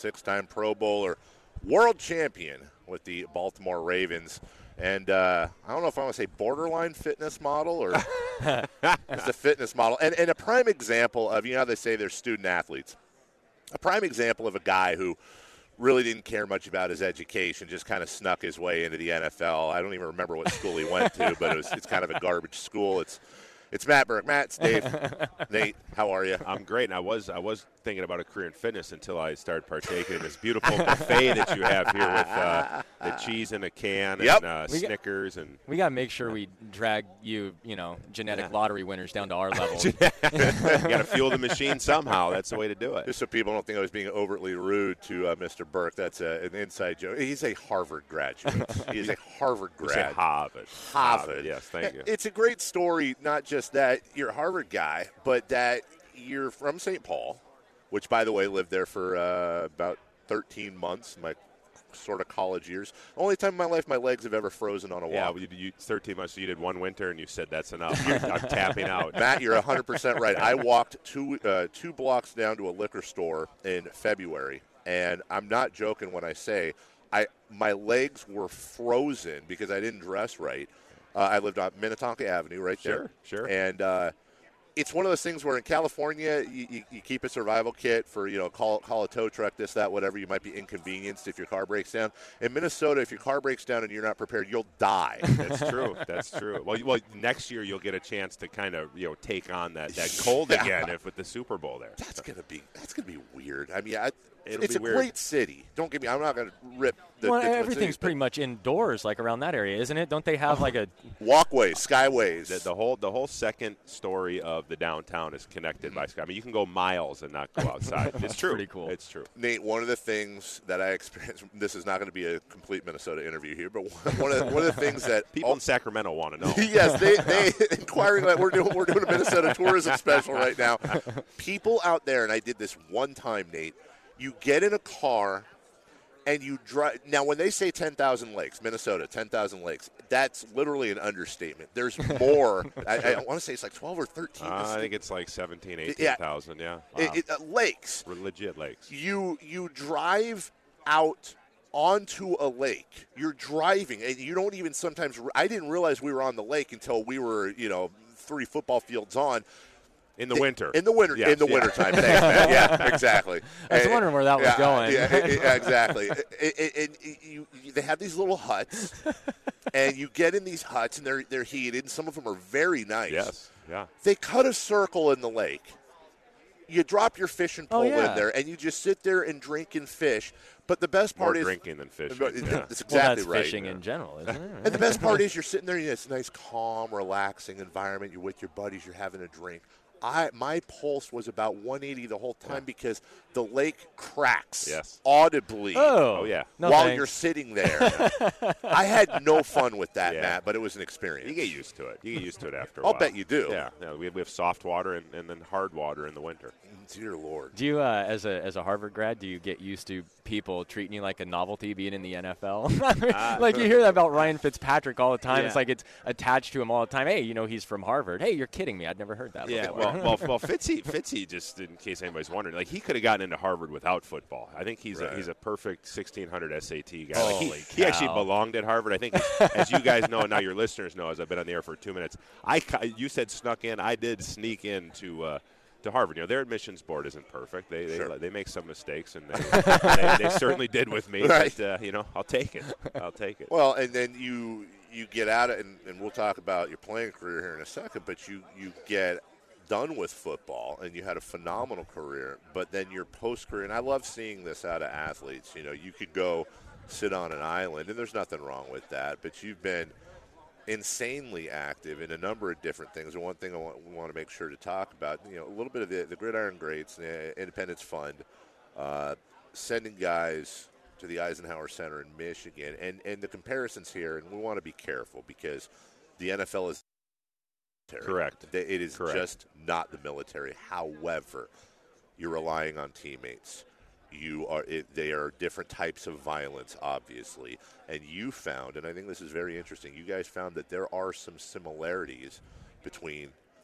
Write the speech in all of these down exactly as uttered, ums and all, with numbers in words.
six-time Pro Bowler, world champion with the Baltimore Ravens. And uh, I don't know if I want to say borderline fitness model or just a fitness model. And, and a prime example of, you know how they say they're student athletes. A prime example of a guy who really didn't care much about his education, just kind of snuck his way into the N F L. I don't even remember what school he went to, but it was, it's kind of a garbage school. It's It's Matt Burke. Matt, it's Dave. Nate, how are you? I'm great. And I was I was thinking about a career in fitness until I started partaking in this beautiful buffet that you have here with uh, the cheese in a can Yep. and uh, We got- Snickers. and We got to make sure we drag you, you know, genetic Yeah. lottery winners down to our level. You got to fuel the machine somehow. That's the way to do it. Just so people don't think I was being overtly rude to uh, Mister Burke, that's uh, an inside joke. He's a Harvard graduate. He's a Harvard You say grad. Harvard. Harvard. Yes, thank you. It's a great story, not just that you're a Harvard guy, but that you're from Saint Paul, which, by the way, lived there for uh, about thirteen months, my sort of college years. Only time in my life my legs have ever frozen on a Yeah, walk. well, you, you, thirteen months, so you did one winter, and you said that's enough. You're, I'm tapping out. Matt, you're one hundred percent right. I walked two uh, two blocks down to a liquor store in February, and I'm not joking when I say I my legs were frozen because I didn't dress right. Uh, I lived on Minnetonka Avenue right there. Sure, sure. And uh, it's one of those things where in California you, you, you keep a survival kit for, you know, call, call a tow truck, this, that, whatever. You might be inconvenienced if your car breaks down. In Minnesota, if your car breaks down and you're not prepared, you'll die. That's true. That's true. Well, you- well, next year you'll get a chance to kind of you know take on that, that cold Yeah. again if with the Super Bowl there. That's gonna be that's gonna be weird. I mean, I, It'll it's be a weird. great city. Don't get me. I'm not gonna rip the well, the Twin everything's Cities, but pretty much indoors, like around that area, isn't it? Don't they have like a? walkways, skyways. The, the whole the whole second story of the downtown is connected by sky. I mean, you can go miles and not go outside. It's true. pretty cool. It's true. Nate, one of the things that I experienced. This is not going to be a complete Minnesota interview here, but one of the, one of the things that People in Sacramento want to know. yes, they they inquiring that we're doing we're doing a Minnesota tourism special right now. People out there, and I did this one time, Nate. You get in a car and you drive. Now, when they say ten thousand lakes, Minnesota, ten thousand lakes, that's literally an understatement. There's more. I, I want to say it's like twelve or thirteen. Uh, I think it's like seventeen, Yeah. eighteen thousand. Yeah. Wow. It- it- uh, lakes. Legit lakes. You you drive out onto a lake. You're driving, and you don't even sometimes. I didn't realize we were on the lake until we were, you know, three football fields on. In the winter. In the winter. Yes, in the yeah. wintertime. Thanks, man. Yeah, exactly. I was And- wondering where that was yeah, going. Yeah, it- it- exactly. It- it- it- you, you, they have these little huts, and you get in these huts, and they're they're heated, and some of them are very nice. Yes. Yeah. They cut a circle in the lake. You drop your fishing Oh, pole yeah. in there, and you just sit there and drink and fish. But the best More part is drinking than fishing. But Yeah. That's exactly well, that's right. fishing in general, isn't it? And the best part is you're sitting there in this nice, calm, relaxing environment. You're with your buddies. You're having a drink. I my pulse was about one eighty the whole time because the lake cracks Yes. audibly Oh, Oh, yeah. No while thanks. you're sitting there. I had no fun with that, Yeah. Matt, but it was an experience. You get used to it. You get used to it after a I'll while. bet you do. Yeah. yeah we, have, we have soft water and, and then hard water in the winter. Dear Lord. Do you, uh, as a as a Harvard grad, do you get used to people treating you like a novelty being in the N F L? Like you hear that about Ryan Fitzpatrick all the time. It's Yeah. like it's attached to him all the time. Hey, you know he's from Harvard. Hey, you're kidding me. I'd never heard that Yeah, before. well, well, well, Fitzy, Fitzy, just in case anybody's wondering, like he could have gotten into Harvard without football. I think he's Right. a, he's a perfect sixteen hundred S A T guy. Like he, Holy he actually cow. belonged at Harvard. I think, as you guys know, and now your listeners know, as I've been on the air for two minutes, I ca- you said snuck in. I did sneak into. Uh, To Harvard, you know, their admissions board isn't perfect. They they, Sure. they make some mistakes, and they, they, they certainly did with me. Right. But uh, you know, I'll take it. I'll take it. Well, and then you you get out of and, and we'll talk about your playing career here in a second, but you, you get done with football and you had a phenomenal career, but then your post-career, and I love seeing this out of athletes, you know, you could go sit on an island, and there's nothing wrong with that, but you've been insanely active in a number of different things. And one thing I want, we want to make sure to talk about, you know, a little bit of the, the Gridiron Greats, the Independence Fund, uh, sending guys to the Eisenhower Center in Michigan, and, and the comparisons here, and we want to be careful because the N F L is Correct. It is Correct. just not the military. However, you're relying on teammates. You are. It, they are different types of violence, obviously, and you found, and I think this is very interesting. You guys found that there are some similarities between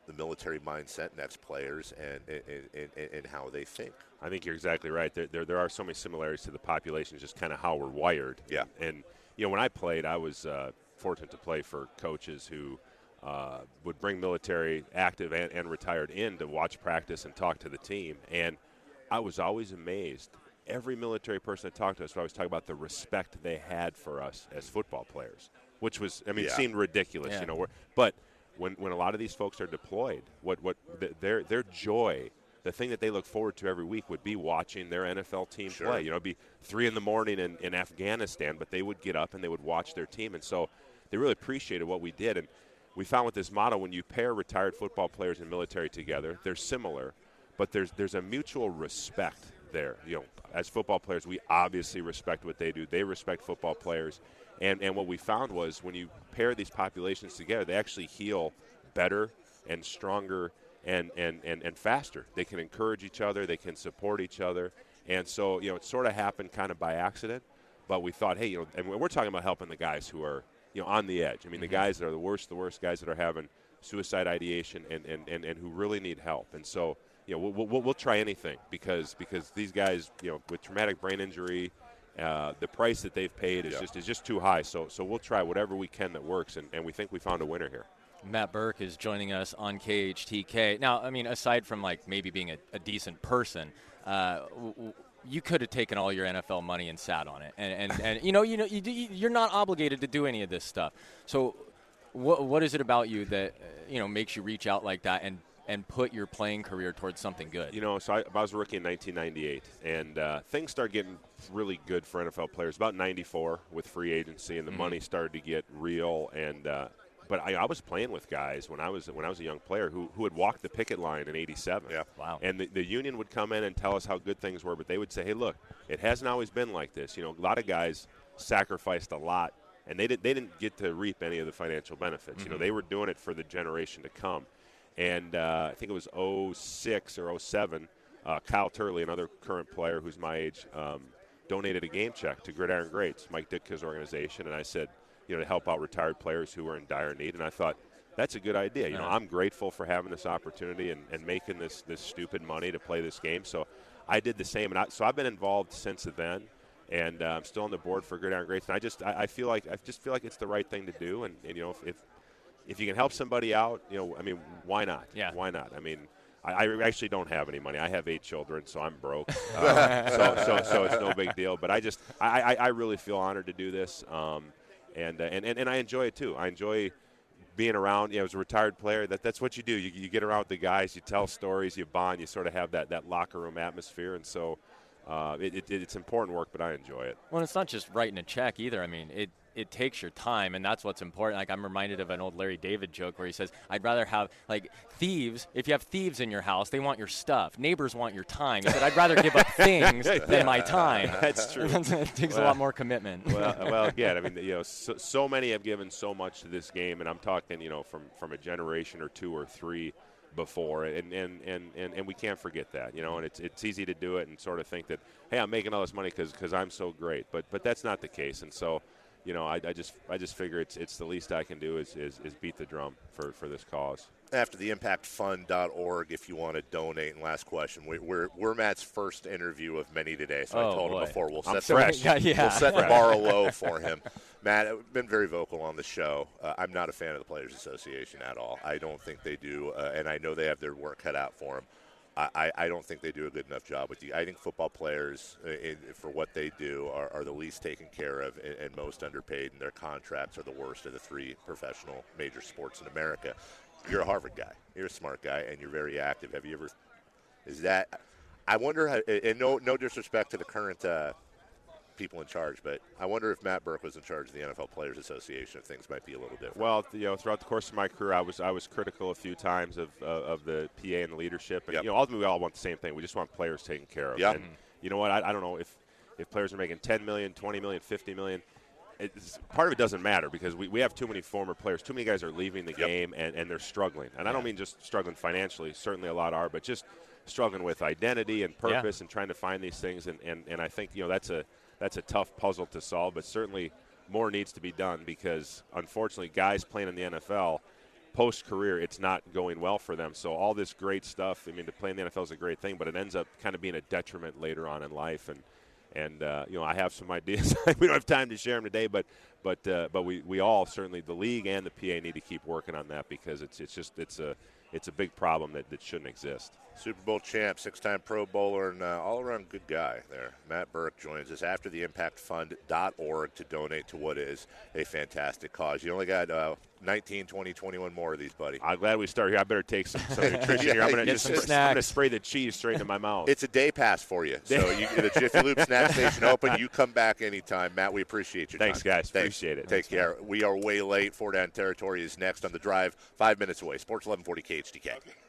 the military mindset next players and and, and, and how they think. I think you're exactly right. There, there, there are so many similarities to the population, just kind of how we're wired. Yeah. And, you know, when I played, I was uh, fortunate to play for coaches who uh, would bring military active and, and retired in to watch practice and talk to the team. And I was always amazed. Every military person that talked to us would always talk about the respect they had for us as football players, which was, I mean, yeah. seemed ridiculous, yeah. you know. We're, but when, when a lot of these folks are deployed, what, what th- their their joy, the thing that they look forward to every week would be watching their N F L team sure. play. You know, it'd be three in the morning in, in Afghanistan, but they would get up and they would watch their team. And so they really appreciated what we did. And we found with this model, when you pair retired football players and military together, they're similar, but there's there's a mutual respect there. You know, as football players, we obviously respect what they do. They respect football players. And, and what we found was when you pair these populations together, they actually heal better and stronger and, and, and, and faster. They can encourage each other. They can support each other. And so, you know, it sort of happened kind of by accident. But we thought, hey, you know, and we're talking about helping the guys who are, you know, on the edge. I mean, mm-hmm. the guys that are the worst, the worst guys that are having suicide ideation and, and, and, and who really need help. And so, you know, we'll, we'll, we'll try anything because because these guys, you know, with traumatic brain injury, uh, the price that they've paid is yeah. just is just too high. So so we'll try whatever we can that works, and, and we think we found a winner here. Matt Burke is joining us on K H T K. Now, I mean, aside from like maybe being a, a decent person, uh, w- w- you could have taken all your N F L money and sat on it, and and, and you know, you know, you, you're not obligated to do any of this stuff. So, what what is it about you that uh, you know makes you reach out like that and and put your playing career towards something good? You know, so I, I was a rookie in nineteen ninety-eight, and uh, things started getting really good for N F L players about ninety-four with free agency, and the mm-hmm. money started to get real. And uh, but I, I was playing with guys when I was when I was a young player who who had walked the picket line in eighty-seven. Yeah. Wow. And the, the union would come in and tell us how good things were, but they would say, hey, look, it hasn't always been like this. You know, a lot of guys sacrificed a lot, and they didn't they didn't get to reap any of the financial benefits. Mm-hmm. You know, they were doing it for the generation to come. And uh, I think it was oh six or oh seven, uh, Kyle Turley, another current player who's my age, um, donated a game check to Gridiron Greats, Mike Ditka's organization. And I said, you know, to help out retired players who were in dire need. And I thought, that's a good idea. You know, I'm grateful for having this opportunity and, and making this, this stupid money to play this game. So I did the same. And I, so I've been involved since then. And uh, I'm still on the board for Gridiron Greats. And I just I, I feel like I just feel like it's the right thing to do. And, and you know, if, if If you can help somebody out, you know, I mean, why not? Yeah. Why not? I mean, I, I actually don't have any money. I have eight children, so I'm broke. Uh, so, so, so it's no big deal. But I just, I, I, I really feel honored to do this, um, and, uh, and and and I enjoy it too. I enjoy being around. You know, as a retired player, that that's what you do. You, you get around with the guys, you tell stories, you bond, you sort of have that that locker room atmosphere, and so uh, it, it, it's important work, but I enjoy it. Well, it's not just writing a check either. I mean, it. It takes your time, and that's what's important. Like, I'm reminded of an old Larry David joke where he says, I'd rather have, like, thieves. If you have thieves in your house, they want your stuff. Neighbors want your time. He said, I'd rather give up things than my time. That's true. It takes well, a lot more commitment. well, well, again, I mean, you know, so, so many have given so much to this game, and I'm talking, you know, from, from a generation or two or three before, and, and, and, and, and we can't forget that, you know, and it's it's easy to do it and sort of think that, hey, I'm making all this money because I'm so great, but but that's not the case, and so, you know, I, I just I just figure it's it's the least I can do is, is, is beat the drum for, for this cause. After the impact fund dot org if you want to donate. And last question, we, we're we're Matt's first interview of many today, so oh, I told boy. him before we'll I'm set fresh. the, yeah. we'll set the bar low for him. Matt, I've been very vocal on the show. Uh, I'm not a fan of the Players Association at all. I don't think they do, uh, and I know they have their work cut out for them. I, I don't think they do a good enough job with you. I think football players, in, for what they do, are, are the least taken care of and, and most underpaid, and their contracts are the worst of the three professional major sports in America. You're a Harvard guy. You're a smart guy, and you're very active. Have you ever – is that – I wonder how – and no, no disrespect to the current uh, people in charge, but I wonder if Matt Burke was in charge of the N F L Players Association, if things might be a little different. Well, you know, throughout the course of my career, I was I was critical a few times of uh, of the P A and the leadership, and yep. you know, ultimately we all want the same thing. We just want players taken care of. Yep. And you know what? I, I don't know if if players are making ten million, twenty million, fifty million. It's, part of it doesn't matter because we, we have too many former players. Too many guys are leaving the yep. game and, and they're struggling. And I don't mean just struggling financially. Certainly a lot are, but just struggling with identity and purpose yeah. and trying to find these things. And, and, and I think, you know, that's a that's a tough puzzle to solve, but certainly more needs to be done because, unfortunately, guys playing in the N F L, post-career, it's not going well for them. So all this great stuff, I mean, to play in the N F L is a great thing, but it ends up kind of being a detriment later on in life. And, and uh, you know, I have some ideas. We don't have time to share them today, but but uh, but we, we all, certainly the league and the P A, need to keep working on that because it's it's just it's a it's a big problem that, that shouldn't exist. Super Bowl champ, six-time Pro Bowler, and uh, all-around good guy there. Matt Birk joins us after the impact fund dot org to donate to what is a fantastic cause. You only got uh, nineteen, twenty, twenty-one more of these, buddy. I'm glad we started here. I better take some, some nutrition yeah, here. I'm going get some to snacks. spray the cheese straight into my mouth. It's a day pass for you. So you, the Jiffy Lube snack station open. You come back anytime. Matt, we appreciate your Thanks, time. guys. Thanks. Appreciate it. Take care. We are way late. Four Down Territory is next on the drive. Five minutes away. Sports eleven forty K H T K.